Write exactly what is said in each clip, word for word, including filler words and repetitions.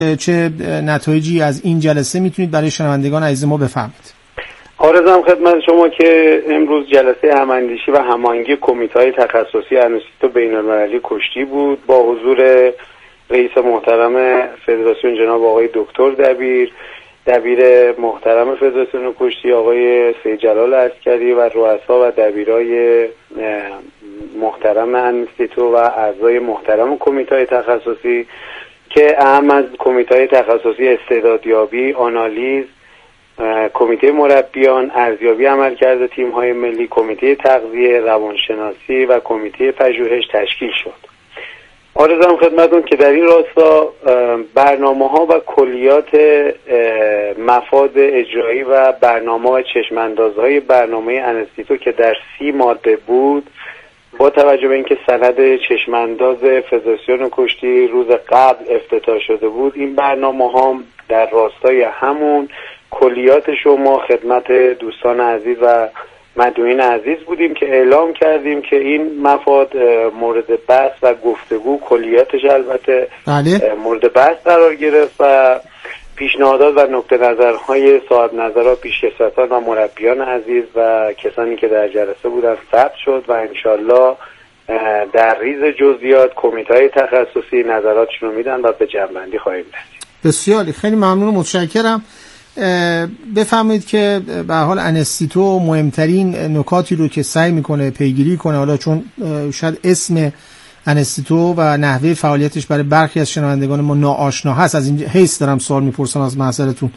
چه نتایجی از این جلسه میتونید برای شنوندگان عزیز ما بفرمایید؟ عرضم خدمت شما که امروز جلسه هماندیشی و هماهنگی کمیته‌های تخصصی انستیتو بین‌المللی کشتی بود با حضور رئیس محترم فدراسیون جناب آقای دکتر دبیر، دبیر محترم فدراسیون کشتی آقای سید جلال عسکری و رؤسا و دبیرای محترم انستیتو و اعضای محترم کمیته‌های تخصصی که اهم از کمیته‌های تخصصی استعدادیابی، آنالیز، کمیته مربیان، ارزیابی عملکرد تیم‌های ملی، کمیته تغذیه، روانشناسی و کمیته پژوهش تشکیل شد. عرضم خدمتتون که در این راستا برنامه‌ها و کلیات مفاد اجرایی و برنامه و چشم‌اندازهای برنامه انستیتو که در سی ماده بود، با توجه به اینکه سند چشم‌انداز فدراسیون کشتی روز قبل افتتاح شده بود، این برنامه‌ها در راستای همون کلیات شما خدمت دوستان عزیز و مدعوین عزیز بودیم که اعلام کردیم که این مفاد مورد بحث و گفتگو کلیاتش البته بله. مورد بحث قرار گرفت و پیشنهادات و نقطه نظرهای صاحب نظرها، پیشکسوتان و مربیان عزیز و کسانی که در جلسه بودن ثبت شد و انشالله در ریز جزئیات کمیته‌های تخصصی نظراتشون رو میدن و به جمع‌بندی خواهیم رسید. بسیار خیلی ممنون و متشکرم. بفرمایید که به حال انستیتو مهمترین نکاتی رو که سعی میکنه پیگیری کنه، حالا چون شاید اسم انستیتو و نحوه فعالیتش برای برخی از شنوندگان ما ناآشنا هست، از این حیث دارم سوال میپرسم از معذرتون،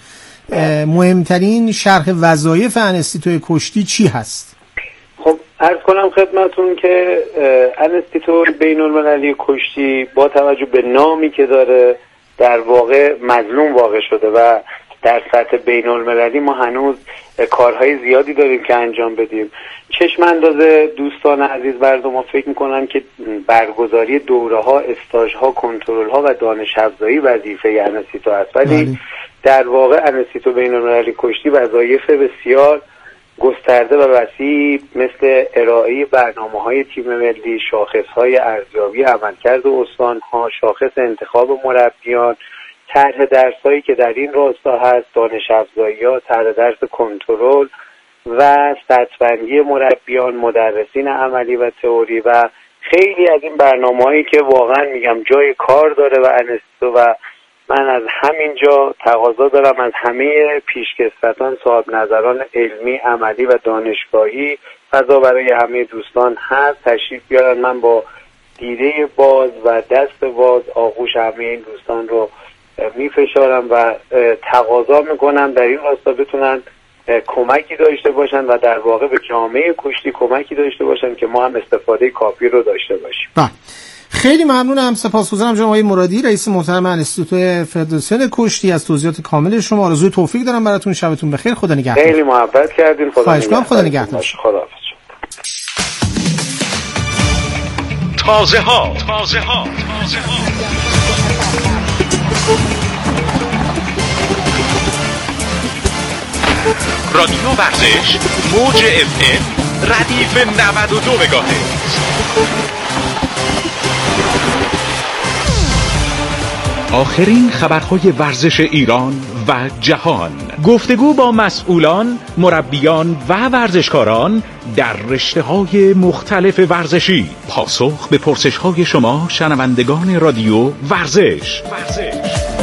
مهمترین شرح وظایف انستیتو کشتی چی هست؟ خب عرض کنم خدمتون که انستیتو بین‌المللی کشتی با توجه به نامی که داره در واقع مظلوم واقع شده و در سطح بین المللی ما هنوز کارهای زیادی داریم که انجام بدیم. چشم انداز دوستان عزیز مردم ما فکر میکنن که برگزاری دوره ها، استاژ ها، کنترل ها و دانش افزایی وظیفه انستیتو است، ولی در واقع انستیتو بین المللی کشتی وظایف بسیار گسترده و وسیع مثل ارائه برنامه های تیم ملی، شاخص های ارزیابی عملکرد استان ها، شاخص انتخاب مربیان، طرح درسایی که در این راستا هست، دانش افزایی‌ها، طرح درس کنترل و سطح‌بندی مربیان، مدرسین عملی و تئوری و خیلی از این برنامه‌هایی که واقعا میگم جای کار داره و انستیتو و من از همین جا تقاضا دارم از همه پیشکسوتان، صاحب نظران علمی، عملی و دانشگاهی، فضا برای همه دوستان هست، تشریف بیارن. من با دیده باز و دست باز آغوش همه این دوستان رو می فشارم و تقاضا میکنم در این راستا بتونن کمکی داشته باشن و در واقع به جامعه کشتی کمکی داشته باشن که ما هم استفاده کافی رو داشته باشیم. بله خیلی ممنونم، سپاسگزارم جناب آقای مرادی رئیس محترم انستیتو فدراسیون کشتی از توضیحات کامل شما. آرزوی توفیق دارم براتون، شبتون بخیر، خدا نگهدار. خیلی محبت کردین، خدا نگهدار. خدا نگهدار. خداحافظ. تازه ها تازه ها تازه ها رادیو ورزش موج اف ام ردیف نود و دو مگاهرتز. آخرین خبرهای ورزش ایران و جهان، گفتگو با مسئولان، مربیان و ورزشکاران در رشته‌های مختلف ورزشی، پاسخ به پرسش‌های شما شنوندگان رادیو ورزش. ورزش.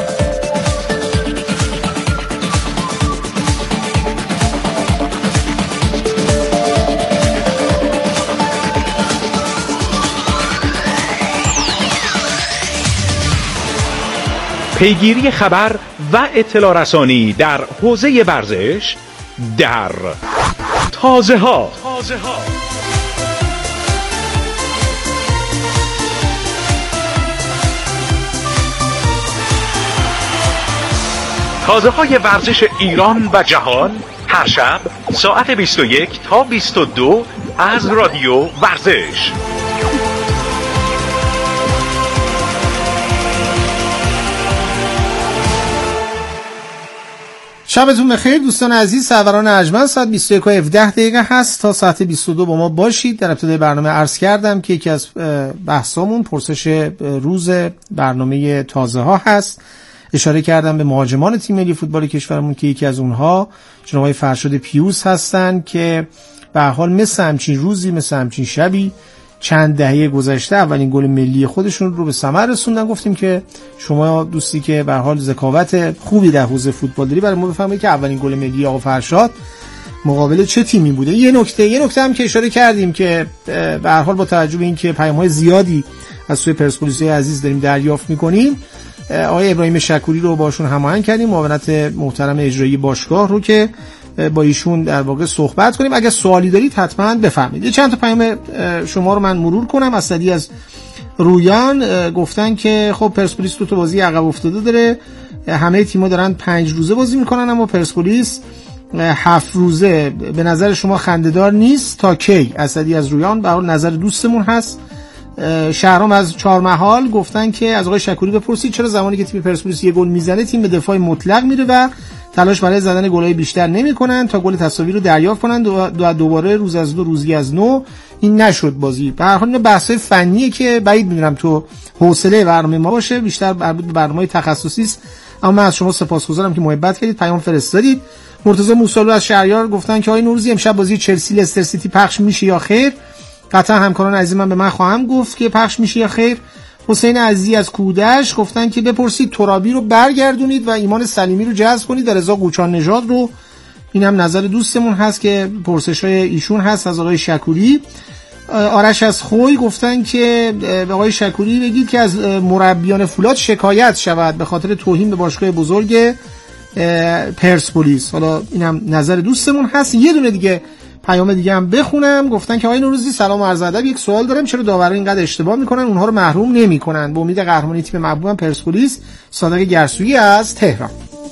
پیگیری خبر و اطلاع رسانی در حوزه ورزش در تازه ها. تازه ها. تازه های ورزش ایران و جهان هر شب ساعت بیست و یک تا بیست و دو از رادیو ورزش. شبتون بخیر دوستان عزیز، سروران ارجمند. ساعت بیست و یک و هفده دقیقه هست، تا ساعت بیست و دو با ما باشید. در ابتدای برنامه عرض کردم که یکی از بحثامون پرسش روز برنامه تازه ها هست. اشاره کردم به مهاجمان تیم ملی فوتبال کشورمون که یکی از اونها جناب آقای فرشاد پیوس هستن که به هر حال مثل همچین روزی مثل همچین شبی چند دهه گذشته اولین گل ملی خودشون رو به ثمر رسوندن. گفتیم که شما دوستی که به هر حال ذکاوت خوبی در حوزه فوتبال داری برای ما بفرمایید که اولین گل ملی آقا فرشاد مقابل چه تیمی بوده. یه نکته یه نکته هم که اشاره کردیم که به هر حال با توجه به اینکه پیام‌های زیادی از سوی پرسپولیس عزیز داریم دریافت می‌کنیم، آقای ابراهیم شکوری رو باشون هماهنگ کردیم، معاونت محترم اجرایی باشگاه رو، که با ایشون در واقع صحبت کنیم. اگه سوالی دارید حتما بفرمایید. یه چند تا پیام شما رو من مرور کنم. اسدی از رویان گفتن که خب پرسپولیس دو تا بازی عقب افتاده داره، همه تیم‌ها دارن پنج روزه بازی میکنن اما پرسپولیس هفت روزه. به نظر شما خنده‌دار نیست تا کی؟ اسدی از رویان به حال نظر دوستمون هست. شهرام از چهارمحال گفتن که از آقای شکوری بپرسید چرا زمانی که تیم پرسپولیس یه گل میزنه تیم به دفاع مطلق میره و تلاش برای زدن گل‌های بیشتر نمی‌کنن تا گل تساوی رو دریافت کنن دو دوباره روز از دو روزی از نو. این نشد بازی. به هر حال این بحث‌های فنیه که بعید می‌دونم تو حوصله برنامه ما باشه، بیشتر مربوط به برنامه‌های تخصصی است. اما من از شما سپاسگزارم که محبت کردید، پیام فرستادید. مرتضی موسولو از شهریار گفتن که آقای نوروزی امشب بازی چلسی لستر سیتی پخش میشه یا خیر؟ قطعا همکاران عزیز من به من خواهم گفت که پخش میشه یا خیر. حسین عزیزی از کودش گفتن که بپرسید ترابی رو برگردونید و ایمان سلیمی رو جذب کنید در رضا قوچان نژاد رو. این هم نظر دوستمون هست که پرسش‌های ایشون هست از آقای شکوری. آرش از خوی گفتن که به آقای شکوری بگید که از مربیان فولاد شکایت شود به خاطر توهین به باشگاه بزرگ پرسپولیس. حالا اینم نظر دوستمون هست. یه دونه دیگه پیام دیگه هم بخونم. گفتن که آقای نوروزی سلام و عرض ادب، یک سوال دارم، چرا داورا اینقدر اشتباه میکنن اونها رو محروم نمیکنن؟ به امید قهرمانی تیم محبوبم پرسپولیس. صادق گرسویی از تهران.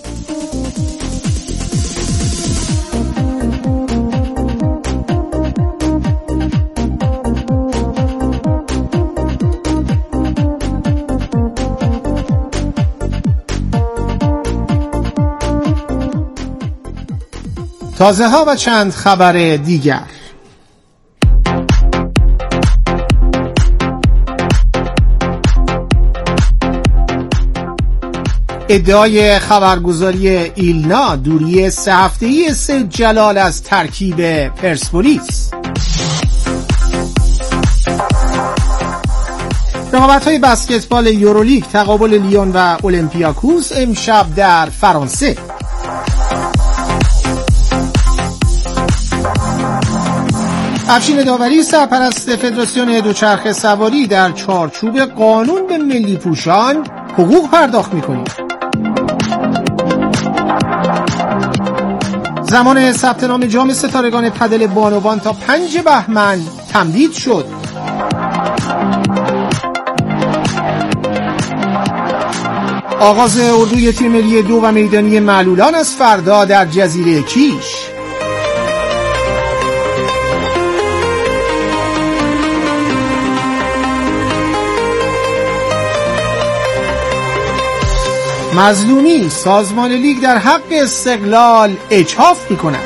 تازه ها و چند خبر دیگر. ادعای خبرگزاری ایلنا دوری سه هفته‌ای سید جلال از ترکیب پرسپولیس. رقابت‌های بسکتبال یورولیگ، تقابل لیون و اولمپیاکوس امشب در فرانسه. افشین داوری سرپرست فدراسیون دوچرخه سواری در چارچوب قانون به ملی پوشان حقوق پرداخت می‌کنید. زمان ثبت نام جام ستارگان پدل بانوان تا پنج بهمن تمدید شد. آغاز اردوی تیم ملی دو و میدانی معلولان از فردا در جزیره کیش. مظلومی، سازمان لیگ در حق استقلال اجحاف می‌کند.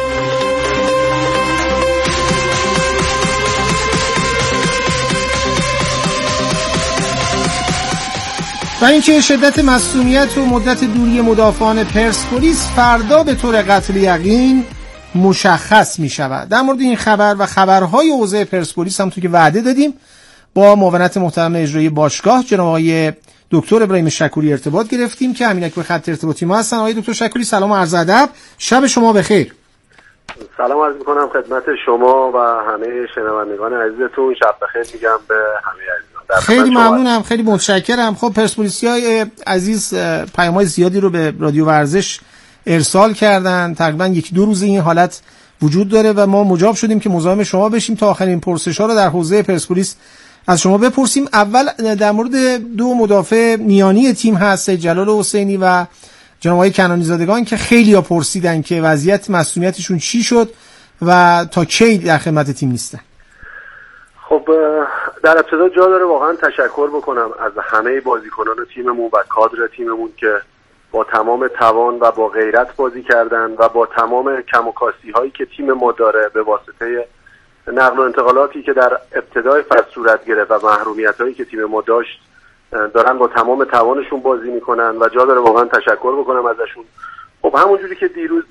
و اینکه شدت مسئولیت و مدت دوری مدافعان پرسپولیس فردا به طور قطع یقین مشخص می شود. در مورد این خبر و خبرهای حوزه پرسپولیس هم تو که وعده دادیم با معاونت محترم اجرایی باشگاه جناب آقای دکتر ابراهیم شکوری ارتباط گرفتیم که همینک به خط ارتباطی ما هستن. آقای دکتر شکوری سلام و عرض ادب، شب شما بخیر. سلام عرض میکنم خدمت شما و همه شنوندگان عزیزتون، شب بخیر میگم به همه عزیزان. خیلی ممنونم، خیلی متشکرم. خب پرسپولیسیای عزیز پیام‌های زیادی رو به رادیو ورزش ارسال کردن، تقریبا یک دو روز این حالت وجود داره و ما مجاب شدیم که مزاحم شما بشیم تا آخرین پرسش‌ها رو در حوزه پرسپولیس از شما بپرسیم. اول در مورد دو مدافع میانی تیم هست، جلال حسینی و جناب آقای کنانی زادگان که خیلی ها پرسیدن که وضعیت مسئولیتشون چی شد و تا کی در خدمت تیم نیستن. خب در ابتدا جا داره واقعا تشکر بکنم از همه بازیکنان تیممون و کادر تیممون که با تمام توان و با غیرت بازی کردن و با تمام کم و کاستی هایی که تیم ما داره به واسطه نقل و انتقالاتی که در ابتدای فصل صورت گرفت و محرومیت هایی که تیم ما داشت دارن با تمام توانشون بازی میکنن و جا داره واقعا تشکر بکنم ازشون. خب همونجوری که دیروز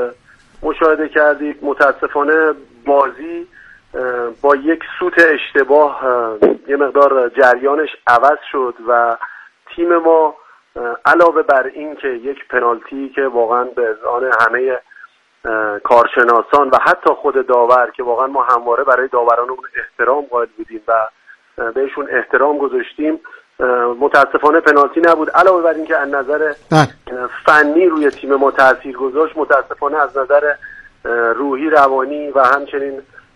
مشاهده کردید متاسفانه بازی با یک سوت اشتباه یه مقدار جریانش عوض شد و تیم ما علاوه بر این که یک پنالتی که واقعا به اذعان همه کارشناسان و حتی خود داور که واقعا ما همواره برای داورانمون احترام قائل بودیم و بهشون احترام گذاشتیم، متاسفانه پنالتی نبود. علاوه بر این که از نظر فنی روی تیم ما تاثیر گذاشت، متاسفانه از نظر روحی روانی و همچنین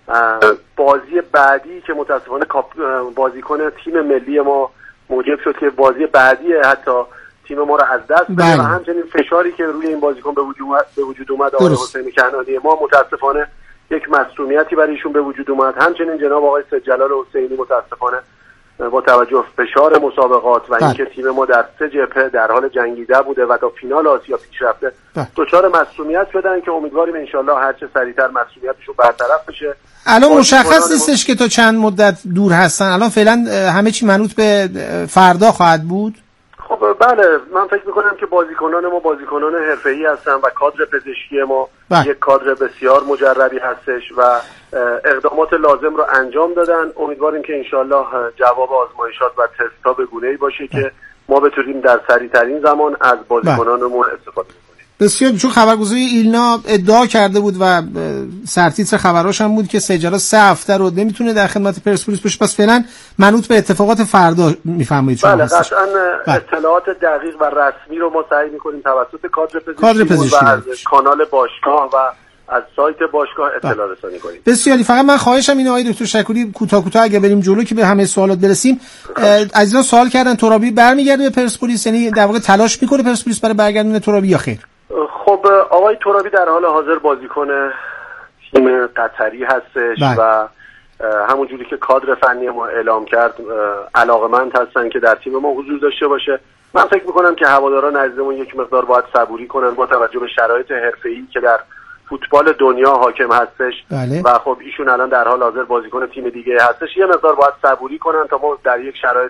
بازی بعدی که متاسفانه بازیکن تیم ملی ما موجب شد که بازی بعدی حتی تیم ما رو از دست بده و همچنین فشاری که روی این بازیکن به وجود به وجود اومد آقای حسین کنعانی ما متاسفانه یک مسئولیتی برای ایشون به وجود اومد. همچنین جناب آقای سید جلال حسینی متاسفانه با توجه به فشار مسابقات و اینکه تیم ما در سه جبهه در حال جنگیده بوده و تا فینال آسیا پیش رفته دچار مسئولیت شدن که امیدواریم انشالله هر چه سریعتر مسئولیتشون برطرف بشه. الان مشخص نیستش که تا چند مدت دور هستن. الان فعلا همه چی منوط به فردا خواهد بود. خب بله، من فکر میکنم که بازیکنان ما بازیکنان حرفه‌ای هستن و کادر پزشکی ما بله. یک کادر بسیار مجربی هستش و اقدامات لازم رو انجام دادن. امیدواریم که انشالله جواب آزمایشات و تست‌ها به گونه‌ای باشه که ما بتونیم در سریع‌ترین زمان از بازیکنانمون استفاده کنیم. بسیار. چون خبرگزاری ایلنا ادعا کرده بود و سرتیتر خبراش هم بود که سجالا سه هفته رو نمیتونه در خدمت پرسپولیس باشه، پس فعلا منوط به اتفاقات فردا میفرمایید شما. بله قطعا اطلاعات دقیق و رسمی رو ما سعی میکنیم توسط کادر پزشکی, کادر پزشکی و از کانال باشگاه و از سایت باشگاه اطلاع رسانی کنیم. بسیاری. فقط من خواهشم اینه آقای دکتر شکوری کوتاه کوتاه اگه بریم جلو که به همه سوالات برسیم. عزیزان سوال کردن ترابی برمیگرده به پرسپولیس، یعنی در واقع تلاش میکنه پرسپولیس برای برگردوندن ترابی یا خیر؟ خب آقای ترابی در حال حاضر بازیکن تیم قطری هستش بله. و همونجوری که کادر فنی ما اعلام کرد علاقمند هستن که در تیم ما حضور داشته باشه. من فکر میکنم که هواداران عزیزمون یک مقدار باید صبوری کنن با توجه به شرایط حرفه‌ای که در فوتبال دنیا حاکم هستش بله. و خب ایشون الان در حال حاضر بازیکن تیم دیگه هستش. یه مقدار باید صبوری کنن تا ما در یک شرایط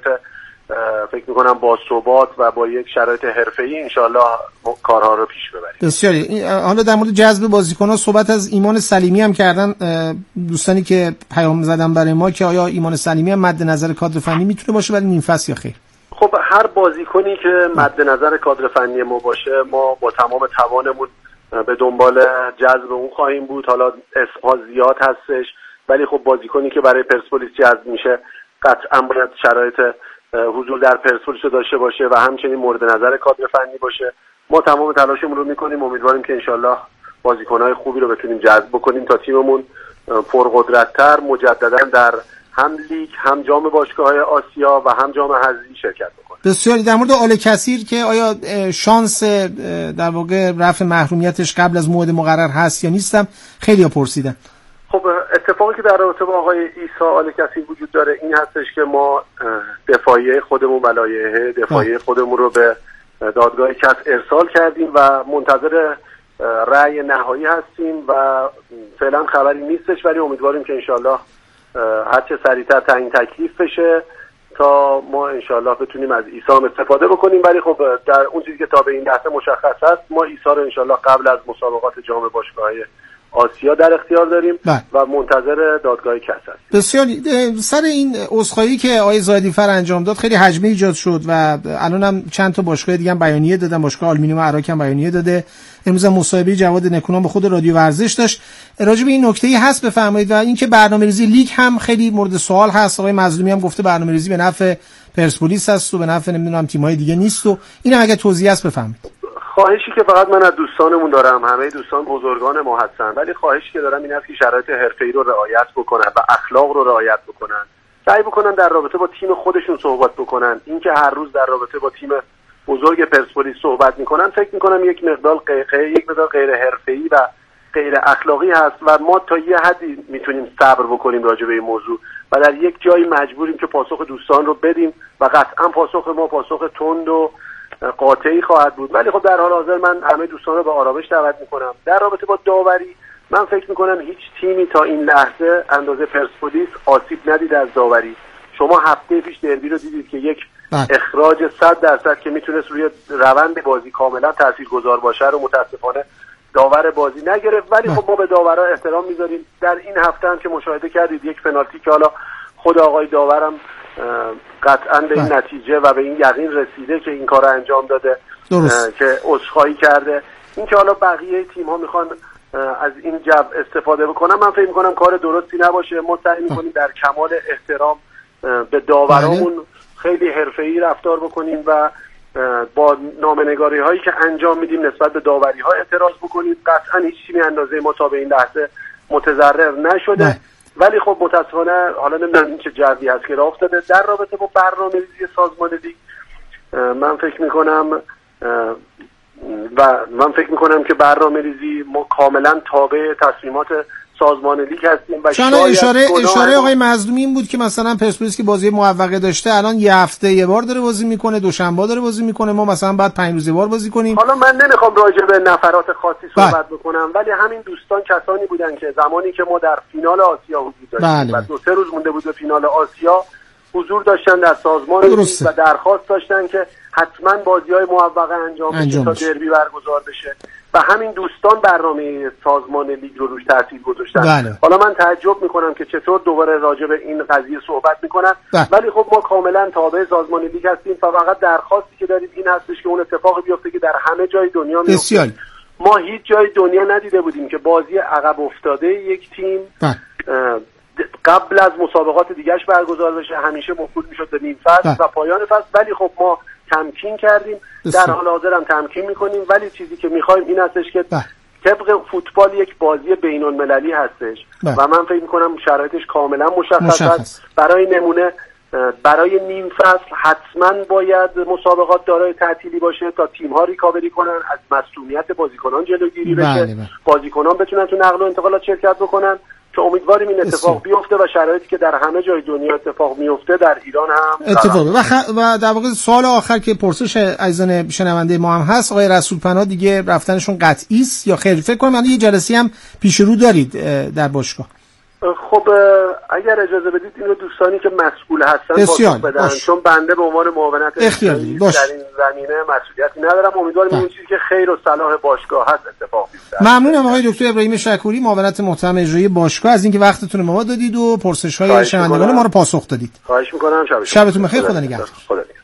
فکر میکنم با ثبات و با یک شرایط حرفه‌ای انشالله کارها رو پیش ببریم. بسیاری. حالا در مورد جذب بازیکن‌ها صحبت از ایمان سلیمی هم کردن دوستانی که پیام زدن برای ما که آیا ایمان سلیمی هم مد نظر کادر فنی میتونه باشه برای نیم فصل یا خیر؟ خب هر بازیکنی که مد نظر کادر فنی ما باشه ما با تمام توانمون به دنبال جذب اون خواهیم بود. حالا اسم‌ها زیاد هستش ولی خب بازیکنی که برای پرسپولیس جذب میشه قطعاً باید شرایط حضور در پرسپولیس رو داشته باشه و همچنین مورد نظر کادر فنی باشه. ما تمام تلاشمون رو میکنیم، امیدواریم که انشالله بازیکن‌های خوبی رو بتونیم جذب بکنیم تا تیممون پرقدرت‌تر مجددا در هم لیگ هم جام باشگاه‌های آسیا و هم جام حذفی شرکت بکنه. بسیاری. در مورد آل کثیر که آیا شانس در واقع رفع محرومیتش قبل از موعد مقرر هست یا نیستم خیلی‌ها پرسیدن. خب اتفاقی که در رابطه با آقای عیسی آل کثیر وجود داره این هستش که ما دفاعیه خودمون و لایحه دفاعیه خودمون رو به دادگاه کف ارسال کردیم و منتظر رأی نهایی هستیم و فعلا خبری نیستش ولی امیدواریم که انشالله هرچه سریعتر تعیین تکلیف بشه تا ما انشالله بتونیم از عیسی هم استفاده بکنیم. ولی خب در اون چیزی که تا به این لحظه مشخص هست ما عیسی رو انشالله قبل از مسابقات جام باشگاه‌های آسیا در اختیار داریم بله. و منتظر دادگاه کس هستیم. بسیاری. سر این عذرخواهی که آقای زاهدی فر انجام داد خیلی حجمه ایجاد شد و الان هم چند تا باشگاه دیگه هم بیانیه دادن. باشگاه آلومینیوم عراق هم بیانیه داده. امروز هم مصاحبه جواد نکونام به خود رادیو ورزش داشت. راجع به این نکته‌ای هست بفرمایید و اینکه برنامه‌ریزی لیگ هم خیلی مورد سوال هست. آقای مظلومی هم گفته برنامه‌ریزی به نفع پرسپولیس است و به نفع نمیدونم تیم‌های دیگه نیست و اینم اگه توضیح هست بفرمایید. خواهشی که فقط من از دوستانمون دارم، همه دوستان بزرگان ما هستن، ولی خواهشی که دارم این است که شرایط حرفه‌ای رو رعایت بکنن و اخلاق رو رعایت بکنن. سعی بکنن در رابطه با تیم خودشون صحبت بکنن. اینکه هر روز در رابطه با تیم بزرگ پرسپولیس صحبت میکنن فکر میکنم یک مقدار غیر یک مقدار غیر حرفه‌ای و غیر اخلاقی هست و ما تا یه حدی میتونیم صبر بکنیم راجع به این موضوع و در یک جایی مجبوریم که پاسخ دوستان رو بدیم و قطعا پاسخ ما پاسخ تند و قاطعی خواهد بود. ولی خب در حال حاضر من همه دوستان رو به آرامش دعوت میکنم. در رابطه با داوری من فکر میکنم هیچ تیمی تا این لحظه اندازه پرسپولیس آسیب ندید از داوری. شما هفته پیش دربی رو دیدید که یک بله. اخراج صد درصد که میتونست روی روند بازی کاملا تاثیرگذار باشه رو متاسفانه داور بازی نگرفت. ولی خب ما به داورها احترام میذاریم. در این هفته هم که مشاهده کردید یک پنالتی که حالا خود آقای داورم قطعا به این نتیجه و به این یقین رسیده که این کار رو انجام داده که عذرخواهی کرده. این که حالا بقیه تیم ها میخوان از این جو استفاده بکنن، من فکر میکنم کار درستی نباشه. ما سعی میکنیم در کمال احترام به داورامون خیلی حرفه‌ای رفتار بکنیم و با نامه‌نگاری هایی که انجام میدیم نسبت به داوری ها اعتراض بکنیم. قطعا هیچ تیمی اندازه ما تا به این لحظه متضرر نشده. نه. ولی خب متاسفانه حالا نمیدونم این چه جوی هست که راه افتاده در رابطه با برنامه‌ریزی سازمان لیگ. من فکر میکنم و من فکر میکنم که برنامه‌ریزی ما کاملا تابع تصمیمات سازمان لیگ هستیم و شاید اشاره اشاره آقای مظلومی این بود که مثلا پرسپولیس که بازی موفقه داشته الان یه هفته یه بار داره بازی میکنه، دوشنبه داره بازی میکنه، ما مثلا بعد پنج روز یه بار بازی کنیم. حالا من نمیخوام راجع به نفرات خاصی صحبت بکنم، ولی همین دوستان کسانی بودن که زمانی که ما در فینال آسیا حضور داشتیم و دو سه روز مونده بود به فینال آسیا حضور داشتن در سازمان لیگ و درخواست داشتن که حتما بازی‌های موفقه انجام, انجام بشه تا دربی برگزار بشه و همین دوستان برنامه سازمان لیگ رو روش تاثیر گذاشتن. بله. حالا من تعجب میکنم که چطور دوباره راجع به این قضیه صحبت میکنن. بله. ولی خب ما کاملا تابع سازمان لیگ هستیم و فقط درخواستی که داریم این هستش که اون اتفاقی بیفته که در همه جای دنیا میفته. ما هیچ جای دنیا ندیده بودیم که بازی عقب افتاده یک تیم بله. قبل از مسابقات دیگهش برگزار بشه، همیشه موکول میشد به نیم فصل و پایان فصل. ولی خب ما تمکین کردیم، در حال حاضر هم تمکین میکنیم. ولی چیزی که میخوایم این هستش که بح. طبق فوتبال یک بازی بین المللی هستش بح. و من فکر میکنم شرایطش کاملا مشخص است. برای نمونه برای نیم فصل حتما باید مسابقات دارای تعطیلی باشه تا تیم‌ها ریکاوری کنن، از مسئولیت بازیکنان جلوگیری بشه، بازیکنان بتونن تو نقل و انتقالات شرکت بکنن که امیدواریم این اتفاق بیفته و شرایطی که در همه جای دنیا اتفاق میفته در ایران هم اتفاق و, خ... و در واقع سوال آخر که پرسش عزیزان شنونده ما هم هست، آقای رسولپناه دیگه رفتنشون قطعی است یا خیر؟ فکر کنم الان یه جلسه هم پیش رو دارید در باشگاه. خب اگر اجازه بدید اینو دوستانی که مسئول هستن پاسخ بدن باش. چون بنده به عنوان معاونت اختیاری در این زمینه مسئولیتی ندارم. امیدوارم این چیزی که خیر و صلاح باشگاه هست اتفاق بیفته. ممنونم آقای دکتر ابراهیم شکوری، معاونت محترم اجرایی باشگاه، از اینکه وقتتون رو ما دادید و پرسش‌های شنوندگان ما رو پاسخ دادید. خواهش می‌کنم. شب شبتون بخیر. خدا نگهدار. خدا نگهدار.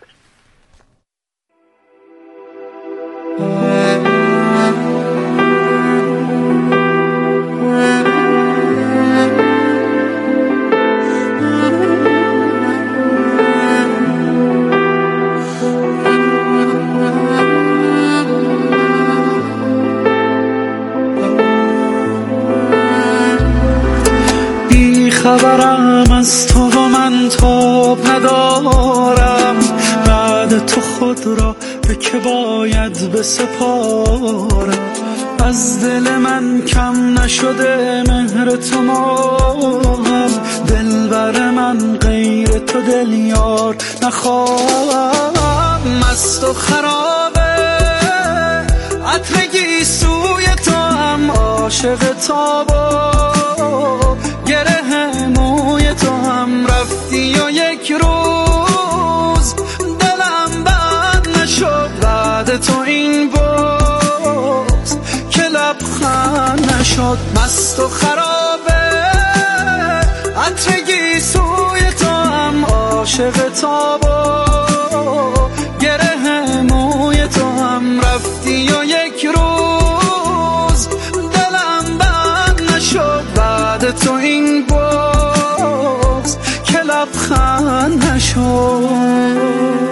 خبرم از تو و من تاب ندارم، بعد تو خود را به که باید بسپارم. از دل من کم نشده مهر تو ماهم، دلبر من غیر تو دل یار نخواهم. مست و خرابه عطرگی سوی تو هم عاشق تابا، گره موی تو هم رفتی و یک روز دلم بند نشد بعد تو این باز که لبخند نشد. مست و خرابه عطرگی سوی تو هم عاشق تابا، گره موی تو هم رفتی و یک روز دلم بند نشد بعد تو این باز که لبخند نشد.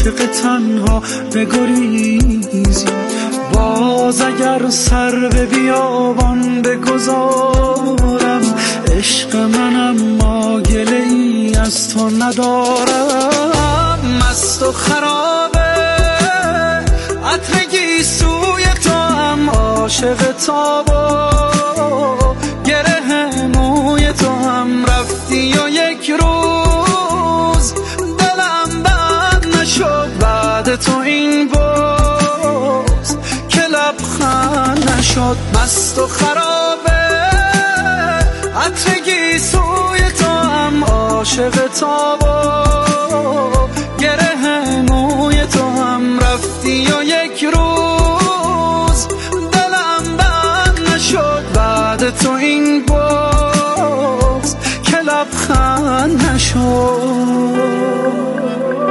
عاشق تنها بگریزی. باز اگر سر به بیابان بگذارم، عشق منم ما گله ای از تو ندارم. مست و خرابه عطرگی سوی تو هم، عاشق تابا گره موی تو هم. رفتی و یک روز دلم بند نشد بعد تو این باز که لبخند نشد. مست و خرابه عطرگی سوی تو هم، عاشق تابا گره موی تو هم. رفتی و یک روز دلم بند نشد بعد تو این باز که لبخند نشد.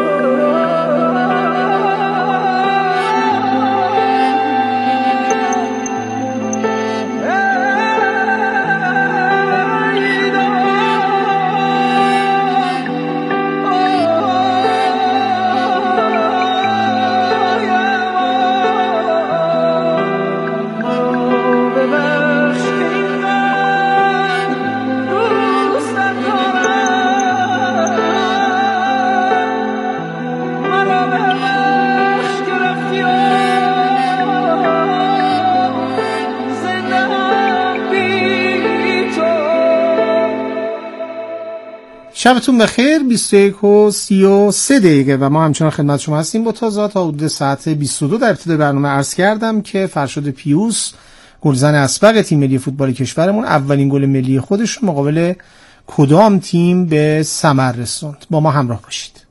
شبتون بخیر. بیست و یک و سی و سه دقیقه و ما همچنان خدمت شما هستیم با تازه تا حدود ساعت بیست و دو. در ابتدای برنامه عرض کردم که فرشاد پیوس گلزن اسبق تیم ملی فوتبال کشورمون اولین گل ملی خودش مقابل کدام تیم به ثمر رسوند. با ما همراه باشید.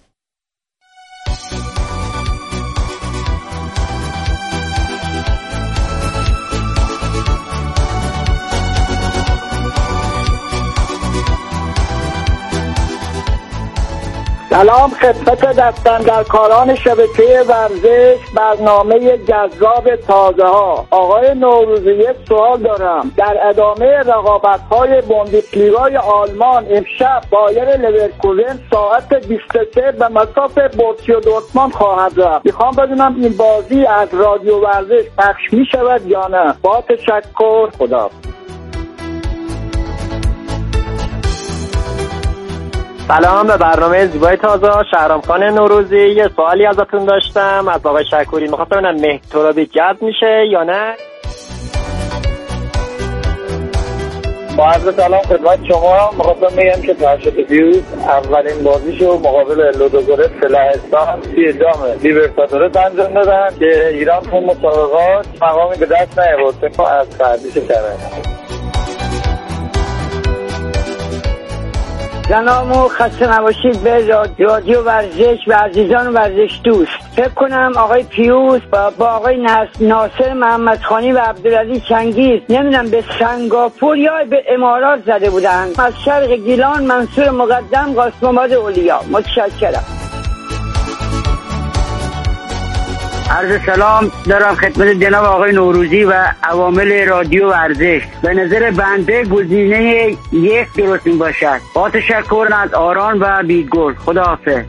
سلام خدمت دستاندرکاران شبکه ورزش، برنامه جذاب تازه ها. آقای نوروزی یک سوال دارم. در ادامه رقابت های بوندسلیگای آلمان امشب بایر لورکوزن ساعت بیست و سه به مصاف بورسیا دورتموند خواهد رفت. میخوام بدونم این بازی از رادیو ورزش پخش میشود یا نه؟ با تشکر، خدا. سلام به برنامه زیبای تازه. شهرام خان نوروزی، یه سوالی ازتون داشتم از آقای شکوری. می‌خواستم ببینم مهدی ترابی جذب میشه یا نه. با عرض سلام خدمت شما، می‌خواستم بگم که فرشاد پیوس اولین بازیشو مقابل لودوگورتس لهستان توی جام لیبرتادورس انجام دادن که ایران تو مسابقات مقامی به دست نیاورد از فردیش کردن. سلام و خسته نباشید به رادیو ورزش و عزیزان ورزش دوست. فکر کنم آقای پیوس با, با آقای ناصر محمدخانی و عبدالعزیز چنگیز نمیدونم به سنگاپور یا به امارات زده بودن. از شرق گیلان منصور مقدم، قاسم آباد اولیا. متشکرم. عرض سلام دارم خدمت جناب آقای نوروزی و عوامل رادیو ورزش. به نظر بنده گزینه یک درست می باشد. با تشکر از آران و بیدگل. خداحافظ.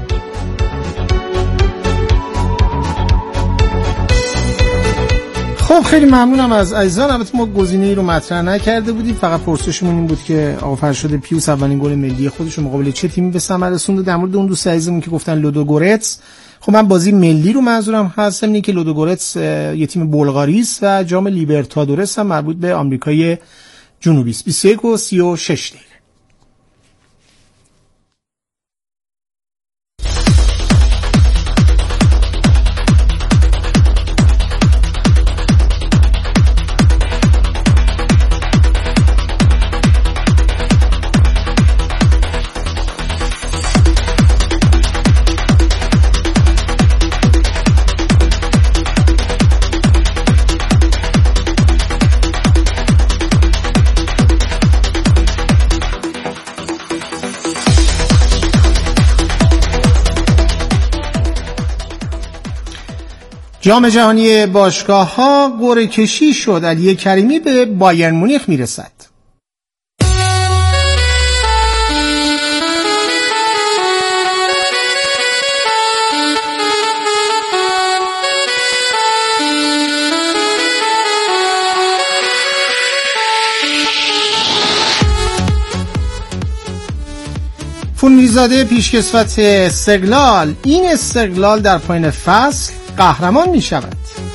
خب خیلی ممنونم از عزیزان. البته ما گزینه ای رو مطرح نکرده بودیم، فقط پرسشمون این بود که آقا فرشاد پیوس اولین گل ملی خودش رو مقابل چه تیمی به ثمر رسوند. در مورد اون دوست عزیزمون که گفتن لودوگورتس، خب من بازی ملی رو منظورم هست، اینه که لودوگورتس یه تیم بلغاری است و جام لیبرتادورس هم مربوط به آمریکای جنوبی است. بیست و یک و سی و شش دقیقه. جام جهانی باشگاه‌ها قرعه کشی شد. علی کریمی به بایرن مونیخ میرسد. نوری‌زاده پیشکسوت استقلال، این استقلال در پایان فصل قهرمان می شود.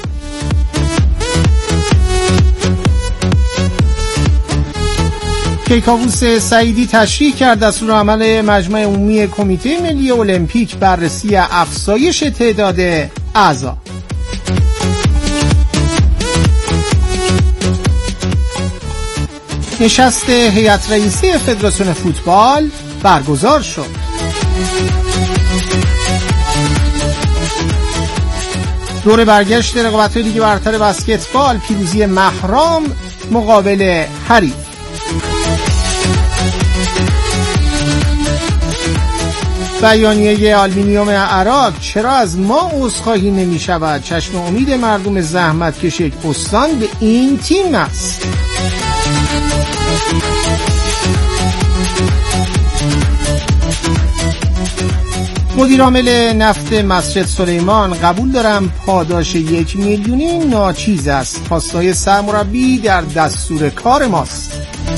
کیکاووس سعیدی تشریح کرد دستور عمل مجمع عمومی کمیته ملی المپیک بررسی افزایش تعداد اعضا. نشست هیئت رئیسه فدراسیون فوتبال برگزار شد. دور برگشت رقابت‌های لیگ برتر بسکتبال، پیروزی مهرام مقابل حریف. بیانیه آلومینیوم عراق، چرا از ما عذرخواهی نمی شود؟ چشم امید مردم زحمتکش یک استان به این تیم است. مدیرعامل نفت مسجد سلیمان، قبول دارم پاداش یک میلیونی ناچیز است. خواستای سرمربی در دستور کار ماست.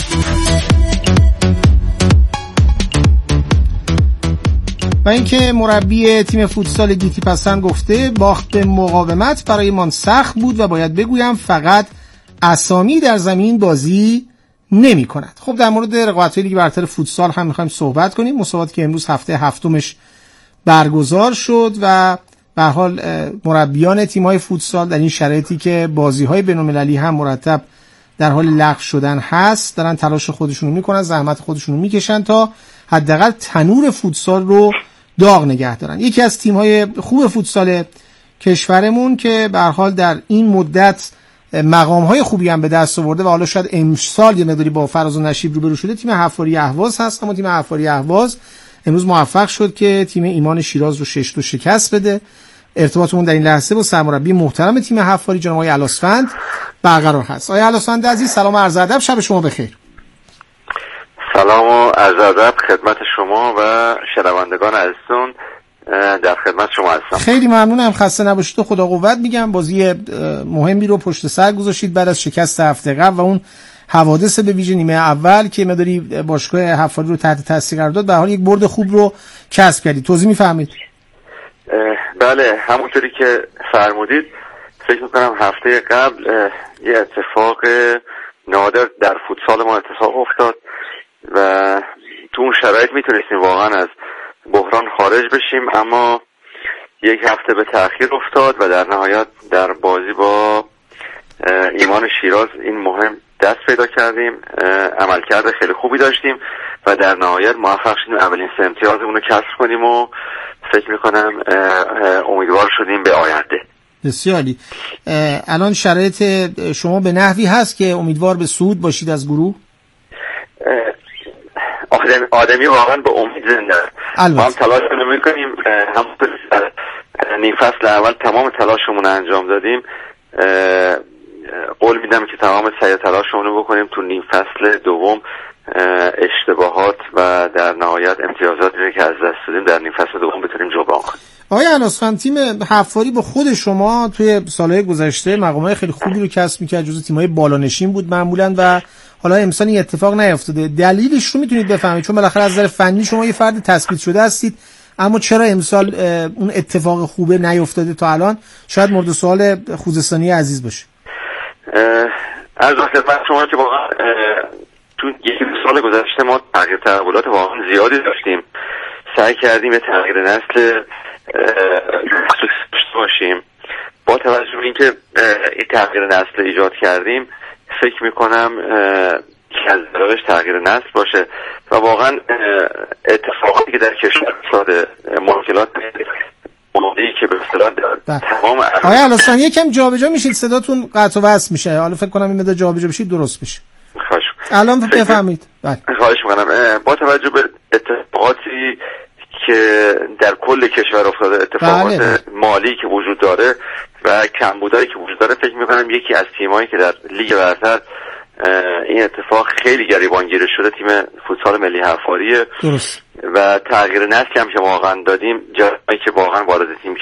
و اینکه مربی تیم فوتسال گیتی پسند گفته باخت به مقاومت برای من سخت بود و باید بگویم فقط اسامی در زمین بازی نمی کند. خب در مورد رقابت‌های لیگ برتر فوتسال هم می‌خوایم صحبت کنیم. مسابقاتی که امروز هفته هفتمش برگزار شد و به هر حال مربیان تیم‌های فوتسال در این شرایطی که بازی‌های بین‌المللی هم مرتب در حال لغو شدن هست، دارن تلاش خودشونو میکنن، زحمت خودشونو میکشن تا حداقل تنور فوتسال رو داغ نگه دارن. یکی از تیم‌های خوب فوتسال کشورمون که به هر حال در این مدت مقام‌های خوبی هم به دست آورده و حالا شاید امسال یه مقداری با فراز و نشیب روبرو شده، تیم حفاری اهواز هست. اما تیم حفاری اهواز امروز موفق شد که تیم ایمان شیراز رو شش تا شکست بده. ارتباطمون در این لحظه با سرمربی محترم تیم حفاری جناب آقای الاسفند برقرار هست. آقای الاسفند عزیز، سلام و عرض ادب، شب شما بخیر. سلام و عرض ادب خدمت شما و شنوندگان عزیزتون، در خدمت شما هستم. خیلی ممنونم، خسته نباشید و خدا قوت میگم. بازی مهمی رو پشت سر گذاشتید بعد از شکست هفته قبل و اون حوادث به ویژه نیمه اول که مداری باشگاه حفاری رو تحت تاثیر قرار داد، به حال یک برد خوب رو کسب کردید. توضیح میفهمید؟ بله، همونطوری که فرمودید، فکر میکنم هفته قبل یه اتفاق نادر در فوتسال ما اتفاق افتاد و تو اون شرایط میتونستیم واقعا از بحران خارج بشیم، اما یک هفته به تأخیر افتاد و در نهایت در بازی با ایمان شیراز این مهم دست پیدا کردیم. عملکرد خیلی خوبی داشتیم و در نهایت موفق شدیم اولین سه امتیازمون رو کسب کنیم و فکر میکنم امیدوار شدیم به آینده. بسیاری. الان شرایط شما به نحوی هست که امیدوار به صعود باشید از گروه؟ آدمی, آدمی واقعا به امید زنده. ما هم تلاش میکنیم، همونطور نیم فصل اول تمام تلاشمون انجام دادیم. قول میدم که تمام سعی تلاشمون رو بکنیم تو نیم فصل دوم اشتباهات و در نهایت امتیازاتی که از دست دادیم در نیم فصل دوم بتونیم جبران کنیم. آقای الاسفند، تیم حفاری با خود شما توی سالهای گذشته مقامات خیلی خوبی رو کسب می‌کرد، جزو تیم‌های بالانشین بود معمولاً و حالا امسال این اتفاق نیفتاده. دلیلش رو میتونید بفهمید؟ چون بالاخره از نظر فنی شما یه فرد تثبیت شده هستید، اما چرا امسال اون اتفاق خوبه نیفتاده تا الان؟ شاید مورد سوال خوزستانی عزیز باشه. از خدمت شما که واقعا تو یک سال گذشته ما تغییر تحولات واقعا زیادی داشتیم. سعی کردیم یه تغییر نسل داشته باشیم. با توجه به اینکه این تغییر نسل ایجاد کردیم، فکر میکنم که از دراغش تغییر نسل باشه و واقعا اتفاقاتی که در کشور افتاده، مشکلات ماده‌ای که به اصطلاح تمام آقای الاسفند یکم جابجا میشید، صداتون قطع و وصل میشه. حالا فکر کنم این مقدار جابجا بشید درست بشه. خواهش الان بفهمید. بله خواهش میکنم. با توجه به اتفاقاتی که در کل کشور افتاده، اتفاقات بله. مالی که وجود داره و کمبودایی که وجود داره، فکر میکنم یکی از تیمایی که در لیگ برتر این اتفاق خیلی گریبانگیر شده تیم فوتسال ملی حفاریه. درست. و تغییر نسلی هم که واقعا دادیم، جایی که واقعا وارد تیم